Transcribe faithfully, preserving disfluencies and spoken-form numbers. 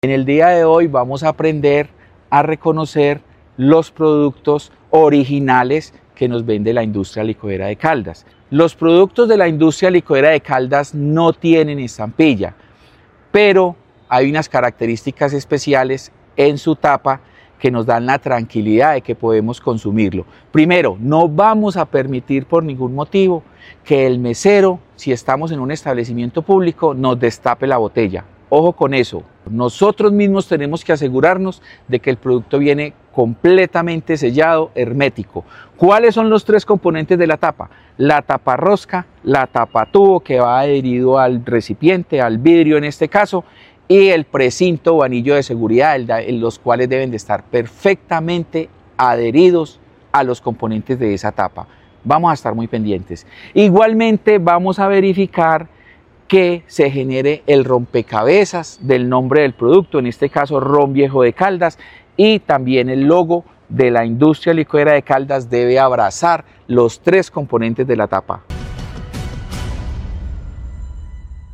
En el día de hoy vamos a aprender a reconocer los productos originales que nos vende la industria licorera de Caldas. Los productos de la industria licorera de Caldas no tienen estampilla, pero hay unas características especiales en su tapa que nos dan la tranquilidad de que podemos consumirlo. Primero, no vamos a permitir por ningún motivo que el mesero, si estamos en un establecimiento público, nos destape la botella. Ojo con eso, nosotros mismos tenemos que asegurarnos de que el producto viene completamente sellado, hermético. ¿Cuáles son los tres componentes de la tapa? La tapa rosca, la tapa tubo que va adherido al recipiente, al vidrio en este caso, y el precinto o anillo de seguridad, los cuales deben de estar perfectamente adheridos a los componentes de esa tapa. Vamos a estar muy pendientes. Igualmente vamos a verificar que se genere el rompecabezas del nombre del producto, en este caso Ron Viejo de Caldas, y también el logo de la industria licorera de Caldas debe abrazar los tres componentes de la tapa.